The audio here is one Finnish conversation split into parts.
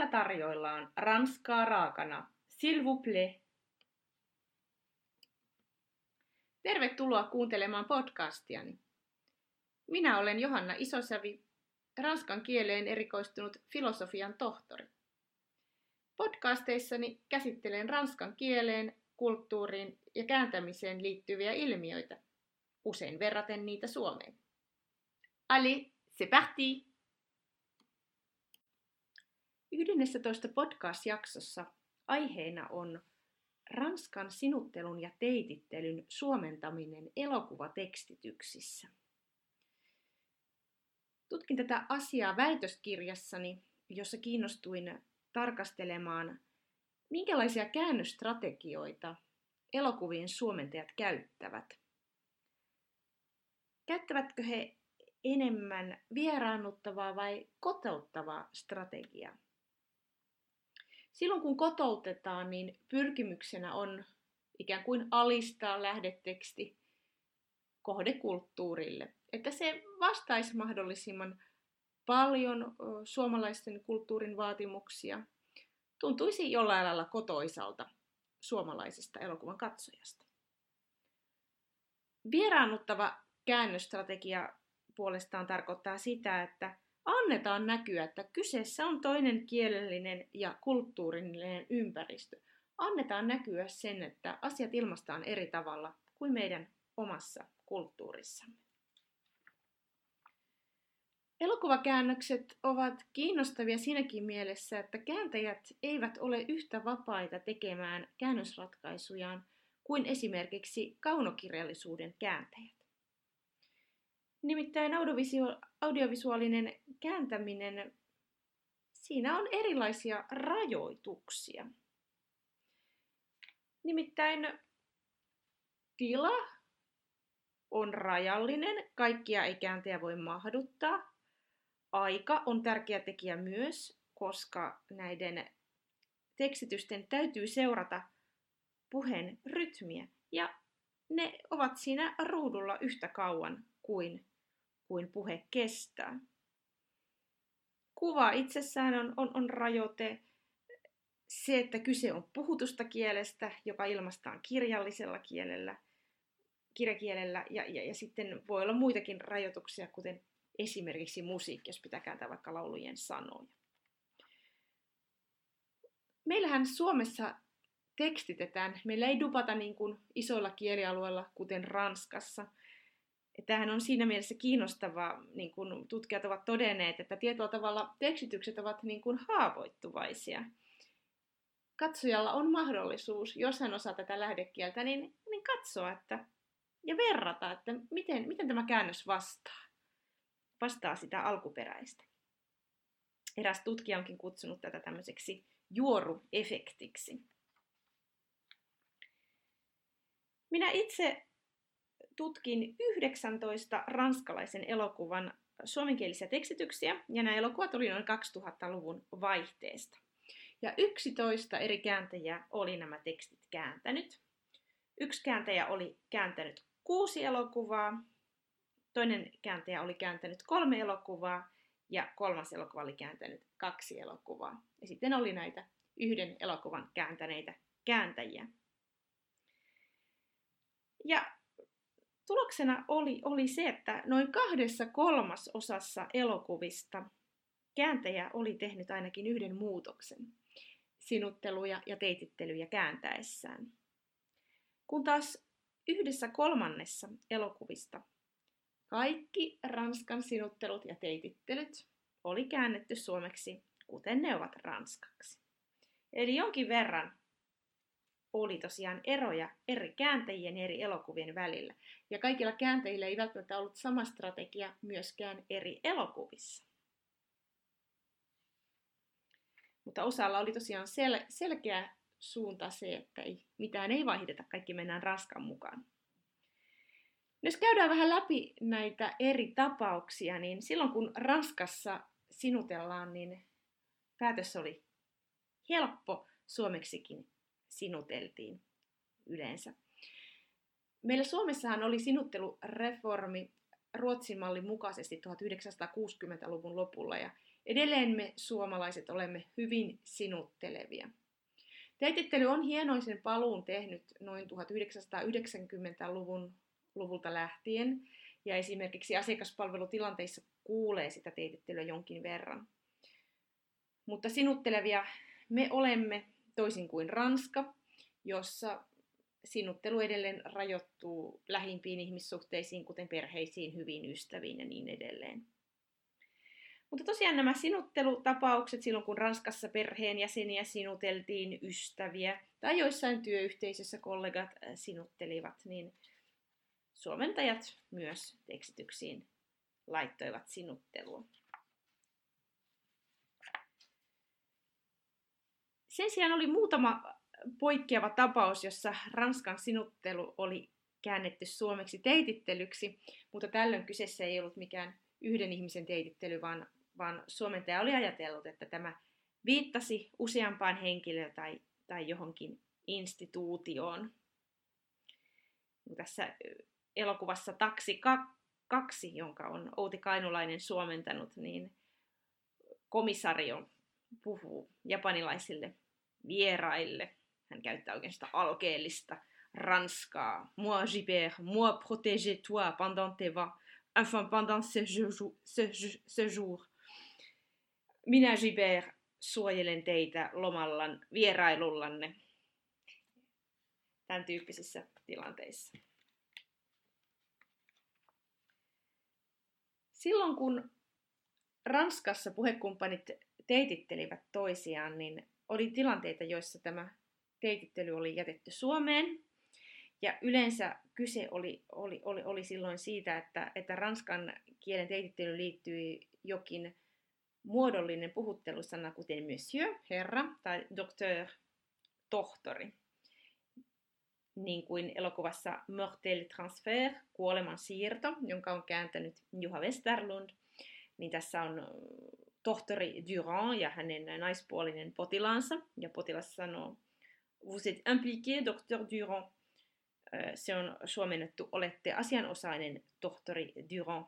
Täällä tarjoillaan ranskaa raakana. S'il vous plaît. Tervetuloa kuuntelemaan podcastiani. Minä olen Johanna Isosävi, ranskan kieleen erikoistunut filosofian tohtori. Podcasteissani käsittelen ranskan kieleen, kulttuuriin ja kääntämiseen liittyviä ilmiöitä, usein verraten niitä suomeen. Allez, c'est parti! 11 podcast-jaksossa aiheena on ranskan sinuttelun ja teitittelyn suomentaminen elokuvatekstityksissä. Tutkin tätä asiaa väitöskirjassani, jossa kiinnostuin tarkastelemaan, minkälaisia käännösstrategioita elokuvien suomentajat käyttävät. Käyttävätkö he enemmän vieraannuttavaa vai kotouttavaa strategiaa? Silloin kun kotoutetaan, niin pyrkimyksenä on ikään kuin alistaa lähdeteksti kohdekulttuurille, että se vastaisi mahdollisimman paljon suomalaisten kulttuurin vaatimuksia, tuntuisi jollain lailla kotoisalta suomalaisesta elokuvan katsojasta. Vieraannuttava käännösstrategia puolestaan tarkoittaa sitä, että annetaan näkyä, että kyseessä on toinen kielellinen ja kulttuurillinen ympäristö. Annetaan näkyä sen, että asiat ilmaistaan eri tavalla kuin meidän omassa kulttuurissamme. Elokuvakäännökset ovat kiinnostavia siinäkin mielessä, että kääntäjät eivät ole yhtä vapaita tekemään käännösratkaisujaan kuin esimerkiksi kaunokirjallisuuden kääntäjät. Nimittäin audiovisuaalinen kääntäminen, siinä on erilaisia rajoituksia. Nimittäin tila on rajallinen, kaikkia ei kääntäjä voi mahduttaa. Aika on tärkeä tekijä myös, koska näiden tekstitysten täytyy seurata puheen rytmiä ja ne ovat siinä ruudulla yhtä kauan kuin puhe kestää. Kuva itsessään on rajoite. Se, että kyse on puhutusta kielestä, joka ilmaistaan kirjallisella kielellä, kirjakielellä, ja sitten voi olla muitakin rajoituksia, kuten esimerkiksi musiikki, jos pitää kääntää vaikka laulujen sanoja. Meillähän Suomessa tekstitetään, meillä ei dubata niin kuin isoilla kielialueilla, kuten Ranskassa. Tämähän on siinä mielessä kiinnostavaa, niin kuin tutkijat ovat todenneet, että tietyllä tavalla tekstitykset ovat niin kuin haavoittuvaisia. Katsojalla on mahdollisuus, jos hän osaa tätä lähdekieltä, niin katsoa ja verrata, että miten tämä käännös vastaa sitä alkuperäistä. Eräs tutkija onkin kutsunut tätä tämmöiseksi juoruefektiksi. Minä itse tutkin 19 ranskalaisen elokuvan suomenkielisiä tekstityksiä, ja nämä elokuvat oli noin 2000-luvun vaihteesta. Ja 11 eri kääntäjää oli nämä tekstit kääntänyt. Yksi kääntäjä oli kääntänyt 6 elokuvaa, toinen kääntäjä oli kääntänyt 3 elokuvaa, ja kolmas elokuva oli kääntänyt 2 elokuvaa. Ja sitten oli näitä yhden elokuvan kääntäneitä kääntäjiä. Ja tuloksena oli se, että noin 2/3 elokuvista kääntäjä oli tehnyt ainakin yhden muutoksen sinutteluja ja teitittelyjä kääntäessään. Kun taas 1/3 elokuvista kaikki Ranskan sinuttelut ja teitittelyt oli käännetty suomeksi, kuten ne ovat ranskaksi. Eli jonkin verran oli tosiaan eroja eri kääntäjien ja eri elokuvien välillä. Ja kaikilla kääntäjillä ei välttämättä ollut sama strategia myöskään eri elokuvissa. Mutta osalla oli tosiaan selkeä suunta se, että mitään ei vaihdeta, kaikki mennään Ranskan mukaan. Jos käydään vähän läpi näitä eri tapauksia, niin silloin kun Ranskassa sinutellaan, niin päätös oli helppo, suomeksikin sinuteltiin yleensä. Meillä Suomessahan oli sinuttelureformi Ruotsin mallin mukaisesti 1960-luvun lopulla ja edelleen me suomalaiset olemme hyvin sinuttelevia. Teitittely on hienoisen paluun tehnyt noin 1990-luvulta lähtien ja esimerkiksi asiakaspalvelutilanteissa kuulee sitä teitittelyä jonkin verran. Mutta sinuttelevia me olemme toisin kuin Ranska, jossa sinuttelu edelleen rajoittuu lähimpiin ihmissuhteisiin, kuten perheisiin, hyviin ystäviin ja niin edelleen. Mutta tosiaan nämä sinuttelutapaukset, silloin kun Ranskassa perheenjäseniä sinuteltiin, ystäviä tai joissain työyhteisössä kollegat sinuttelivat, niin suomentajat myös tekstityksiin laittoivat sinuttelua. Sen sijaan oli muutama poikkeava tapaus, jossa Ranskan sinuttelu oli käännetty suomeksi teitittelyksi, mutta tällöin kyseessä ei ollut mikään yhden ihmisen teitittely, vaan suomentaja oli ajatellut, että tämä viittasi useampaan henkilöön tai johonkin instituutioon. Tässä elokuvassa Taksi 2, jonka on Outi Kainulainen suomentanut, niin komisario puhuu japanilaisille vieraille. Hän käyttää oikeastaan alkeellista ranskaa. Moi, Gibert, moi protéger toi pendant tes va. Enfin, pendant ce jour. Minä, Gibert, suojelen teitä lomallan vierailullanne. Tämän tyyppisissä tilanteissa. Silloin kun Ranskassa puhekumppanit teitittelivät toisiaan, niin oli tilanteita, joissa tämä teitittely oli jätetty Suomeen. Ja yleensä kyse oli silloin siitä, että ranskan kielen teitittelyyn liittyi jokin muodollinen puhuttelusana, kuten monsieur, herra, tai docteur, tohtori. Niin kuin elokuvassa Mortel Transfer, kuoleman siirto, jonka on kääntänyt Juha Westerlund, niin tässä on tohtori Durand ja hänen naispuolinen potilaansa, ja potilas sanoo, vous êtes impliqué, docteur Durand. Se on suomennettu, olette asianosainen, tohtori Durand.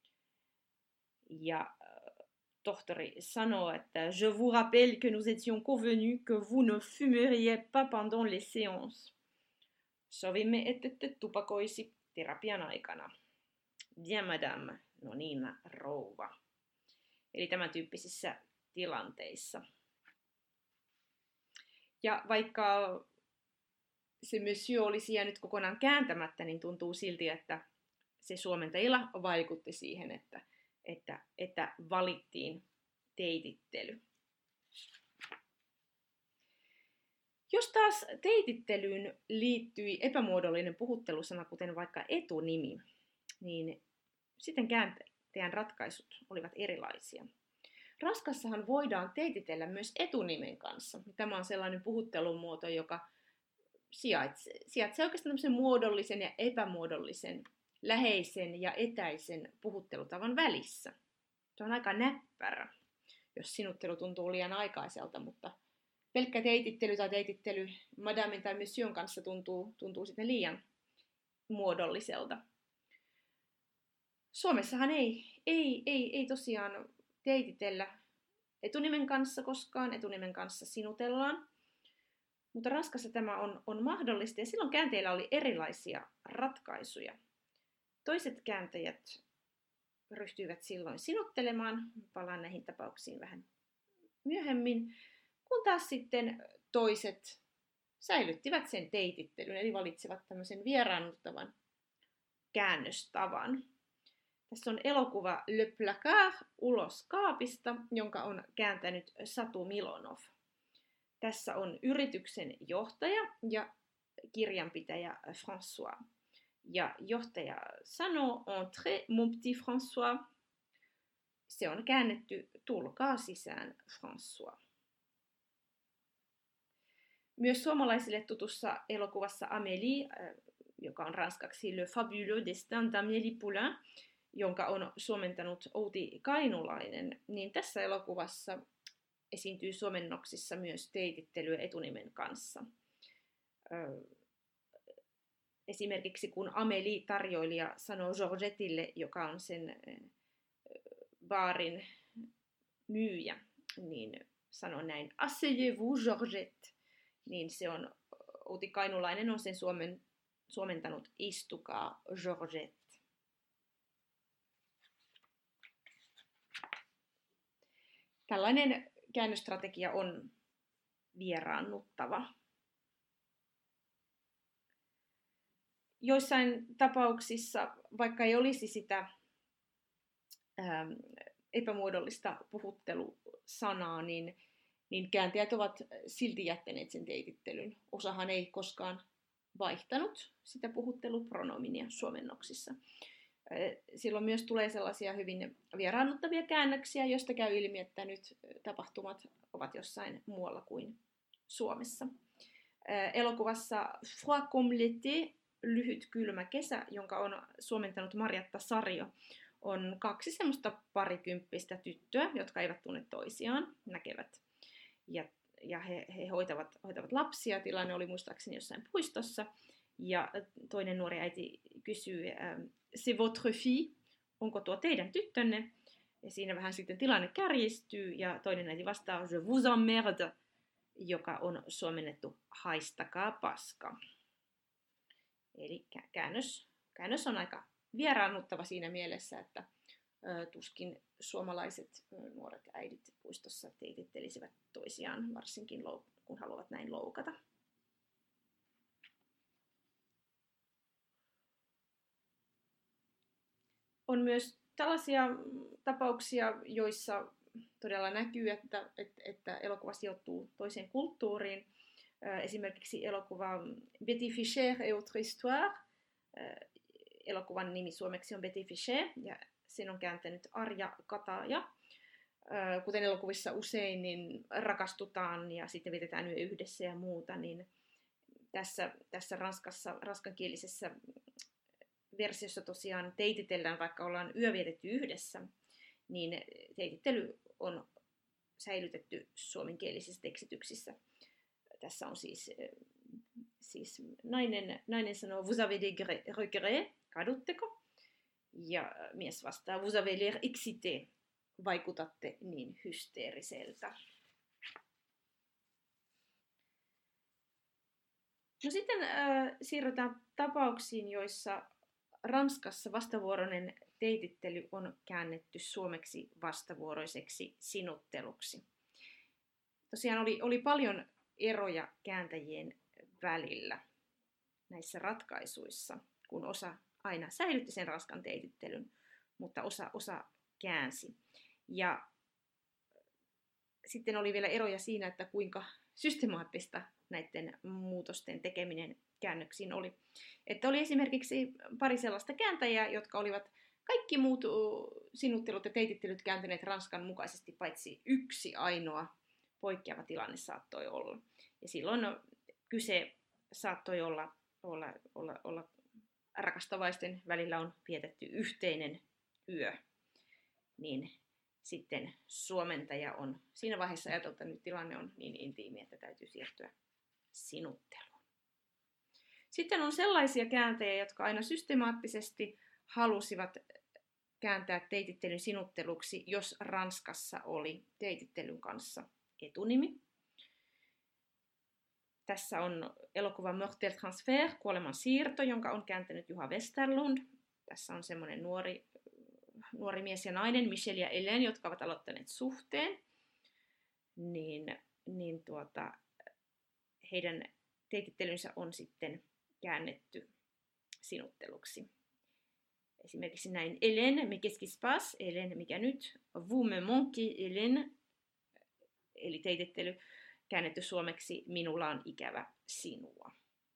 Ja tohtori sanoo, että je vous rappelle que nous étions convenus que vous ne fumeriez pas pendant les séances. Sovimme, ettette tupakoisi terapian aikana. Bien, madame. No niin, rouva. Eli tämän tyyppisissä tilanteissa. Ja vaikka se monsieur olisi jäänyt kokonaan kääntämättä, niin tuntuu silti, että se suomentajilla vaikutti siihen, että valittiin teitittely. Jos taas teitittelyyn liittyi epämuodollinen puhuttelusana, kuten vaikka etunimi, niin sitten kääntäjän ratkaisut olivat erilaisia. Ranskassahan voidaan teititellä myös etunimen kanssa. Tämä on sellainen puhuttelumuoto, joka sijaitsee oikeastaan muodollisen ja epämuodollisen, läheisen ja etäisen puhuttelutavan välissä. Se on aika näppärä, jos sinuttelu tuntuu liian aikaiselta, mutta pelkkä teitittely tai teitittely madamen tai monsieurin kanssa tuntuu sitten liian muodolliselta. Suomessahan ei tosiaan teititellä etunimen kanssa koskaan, etunimen kanssa sinutellaan. Mutta Ranskassa tämä on mahdollista ja silloin käänteillä oli erilaisia ratkaisuja. Toiset kääntäjät ryhtyivät silloin sinuttelemaan, palaan näihin tapauksiin vähän myöhemmin, kun taas sitten toiset säilyttivät sen teitittelyn, eli valitsivat tämmöisen vieraannuttavan käännöstavan. Tässä on elokuva Le Placard ulos kaapista, jonka on kääntänyt Satu Milonov. Tässä on yrityksen johtaja ja kirjanpitäjä François. Ja johtaja sanoo, entrez mon petit François. Se on käännetty, tulkaa sisään François. Myös suomalaisille tutussa elokuvassa Amélie, joka on ranskaksi Le fabuleux destin d'Amélie Poulain, jonka on suomentanut Outi Kainulainen, niin tässä elokuvassa esiintyy suomennoksissa myös teitittelyä etunimen kanssa. esimerkiksi kun Amélie-tarjoilija sanoo Georgettille, joka on sen baarin myyjä, niin sanoo näin, asseyez-vous Georgette, niin se on, Outi Kainulainen on sen suomentanut, istukaa Georgette. Tällainen käännösstrategia on vieraannuttava. Joissain tapauksissa, vaikka ei olisi sitä epämuodollista puhuttelusanaa, niin kääntäjät ovat silti jättäneet sen teitittelyn. Osahan ei koskaan vaihtanut sitä puhuttelupronominia suomennoksissa. Silloin myös tulee sellaisia hyvin vieraannuttavia käännöksiä, joista käy ilmi, että nyt tapahtumat ovat jossain muualla kuin Suomessa. Elokuvassa Froid comme l'été, lyhyt kylmä kesä, jonka on suomentanut Marjatta Sario, on kaksi semmoista parikymppistä tyttöä, jotka eivät tunne toisiaan, näkevät ja he hoitavat lapsia. Tilanne oli muistaakseni jossain puistossa. Ja toinen nuori äiti kysyy, c'est votre fille, onko tuo teidän tyttönne? Ja siinä vähän sitten tilanne kärjistyy ja toinen äiti vastaa, je vous emmerde, joka on suomennettu haistakaa paska. Eli käännös on aika vieraannuttava siinä mielessä, että tuskin suomalaiset nuoret äidit puistossa teitittelisivät toisiaan, varsinkin kun haluavat näin loukata. On myös tällaisia tapauksia, joissa todella näkyy, että elokuva sijoittuu toiseen kulttuuriin. Esimerkiksi elokuva Betty Fischer et autre histoire. Elokuvan nimi suomeksi on Betty Fischer ja sen on kääntänyt Arja Kataja. Kuten elokuvissa usein, niin rakastutaan ja sitten vietetään yö yhdessä ja muuta, niin tässä ranskankielisessä versiossa tosiaan teititellään, vaikka ollaan yö vietetty yhdessä, niin teitittely on säilytetty suomenkielisissä tekstityksissä. Tässä on siis nainen sanoo, vous avez des regrets, kadutteko? Ja mies vastaa, vous avez l'air excité, vaikutatte niin hysteeriseltä. No sitten siirrytään tapauksiin, joissa Ranskassa vastavuoroinen teitittely on käännetty suomeksi vastavuoroiseksi sinutteluksi. Tosiaan oli paljon eroja kääntäjien välillä näissä ratkaisuissa, kun osa aina säilytti sen ranskan teitittelyn, mutta osa käänsi. Ja sitten oli vielä eroja siinä, että kuinka systemaattista näiden muutosten tekeminen käännöksiin oli. Että oli esimerkiksi pari sellaista kääntäjää, jotka olivat kaikki muut sinuttelut ja teitittelyt kääntäneet ranskan mukaisesti, paitsi yksi ainoa poikkeava tilanne saattoi olla. Ja silloin kyse saattoi olla rakastavaisten välillä on vietetty yhteinen yö, niin sitten suomentaja on siinä vaiheessa ajatellut, että nyt tilanne on niin intiimi, että täytyy siirtyä sinutteluun. Sitten on sellaisia kääntäjiä, jotka aina systemaattisesti halusivat kääntää teitittelyn sinutteluksi, jos Ranskassa oli teitittelyn kanssa etunimi. Tässä on elokuva Mortel Transfer, kuoleman siirto, jonka on kääntänyt Juha Westerlund. Tässä on semmoinen nuori mies ja nainen, Michel ja Hélène, jotka ovat aloittaneet suhteen. Heidän teitittelynsä on sitten käännetty sinutteluksi. Esimerkiksi näin, Hélène, mais qu'est-ce qui se passe? Hélène, mikä nyt? Vous me manquez, Hélène. Eli teitittely käännetty suomeksi, minulla on ikävä sinua.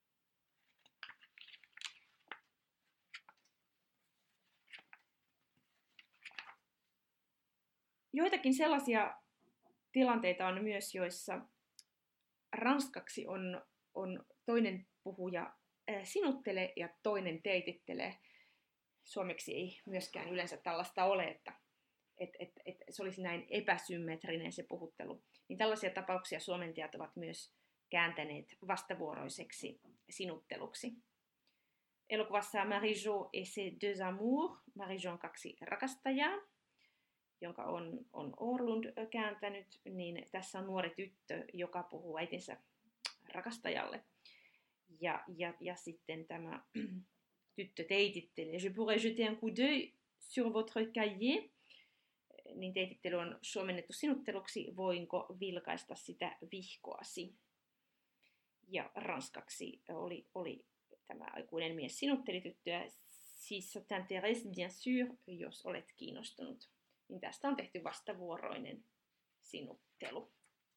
Joitakin sellaisia tilanteita on myös, joissa ranskaksi on toinen puhuja sinuttelee ja toinen teitittelee. Suomeksi ei myöskään yleensä tällaista ole, että se olisi näin epäsymmetrinen se puhuttelu. Niin tällaisia tapauksia suomentajat ovat myös kääntäneet vastavuoroiseksi sinutteluksi. Elokuvassa Marie-Jo et ses deux amours, Marie-Jon kaksi rakastajaa, jonka on Orlund kääntänyt, niin tässä on nuori tyttö, joka puhuu äitinsä rakastajalle. Ja sitten tämä tyttö teitittelee. Je pourrais jeter un coup d'œil sur votre cahier. Niin teitittely on suomennettu sinutteluksi. Voinko vilkaista sitä vihkoasi? Ja ranskaksi oli tämä aikuinen mies sinutteli tyttöä. Si ça t'intéresse, bien sûr, jos olet kiinnostunut. Niin tästä on tehty vastavuoroinen sinuttelu.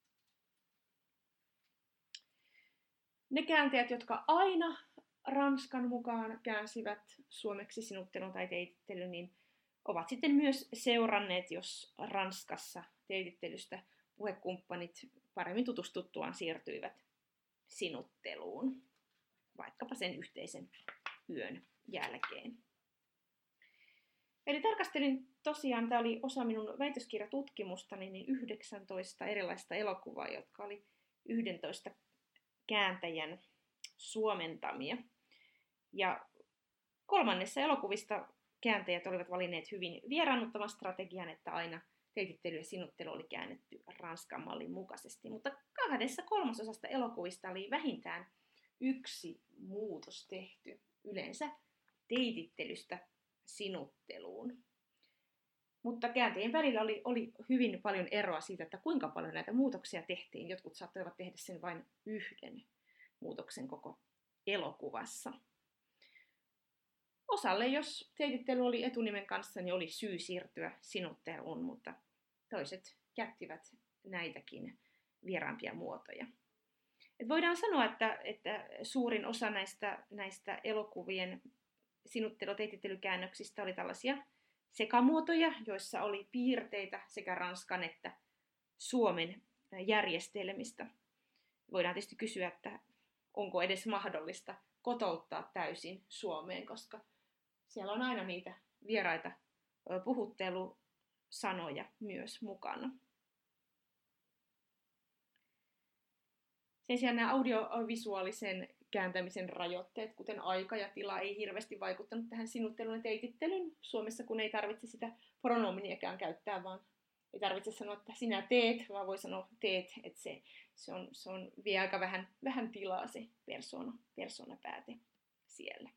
Ne kääntäjät, jotka aina Ranskan mukaan käänsivät suomeksi sinuttelun tai teitittelyn, niin ovat sitten myös seuranneet, jos Ranskassa teitittelystä puhekumppanit paremmin tutustuttuaan siirtyivät sinutteluun, vaikkapa sen yhteisen yön jälkeen. Eli tarkastelin tosiaan, tämä oli osa minun väitöskirjatutkimustani, niin 19 erilaista elokuvaa, jotka oli 11 kääntäjän suomentamia. Ja kolmannessa elokuvista kääntäjät olivat valinneet hyvin vieraannuttavan strategian, että aina teitittely ja sinuttelu oli käännetty Ranskan mallin mukaisesti. Mutta 2/3 elokuvista oli vähintään yksi muutos tehty, yleensä teitittelystä sinutteluun. Mutta kääntäjien välillä oli hyvin paljon eroa siitä, että kuinka paljon näitä muutoksia tehtiin. Jotkut saattoivat tehdä sen vain yhden muutoksen koko elokuvassa. Osalle, jos teitittely oli etunimen kanssa, niin oli syy siirtyä sinutteluun, mutta toiset jättivät näitäkin vieraampia muotoja. Et voidaan sanoa, että suurin osa näistä elokuvien sinuttelu-teitittelykäännöksistä oli tällaisia sekamuotoja, joissa oli piirteitä sekä ranskan että suomen järjestelmistä. Voidaan tietysti kysyä, että onko edes mahdollista kotouttaa täysin Suomeen, koska siellä on aina niitä vieraita puhuttelusanoja myös mukana. Sen sijaan nämä audiovisuaalisen kääntämisen rajoitteet, kuten aika ja tila, ei hirveästi vaikuttanut tähän sinuttelun ja teitittelyn Suomessa, kun ei tarvitse sitä pronominiakään käyttää, vaan ei tarvitse sanoa, että sinä teet, vaan voi sanoa teet, että se on vie aika vähän tilaa se persoonapääte siellä.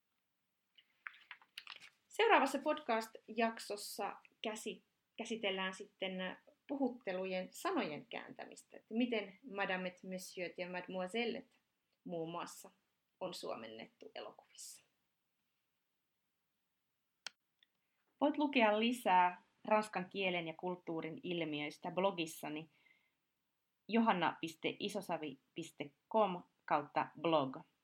Seuraavassa podcast-jaksossa käsitellään sitten puhuttelujen sanojen kääntämistä, että miten madamet, monsieurs ja mademoisellet muun muassa on suomennettu elokuvissa. Voit lukea lisää ranskan kielen ja kulttuurin ilmiöistä blogissani johanna.isosavi.com/blog.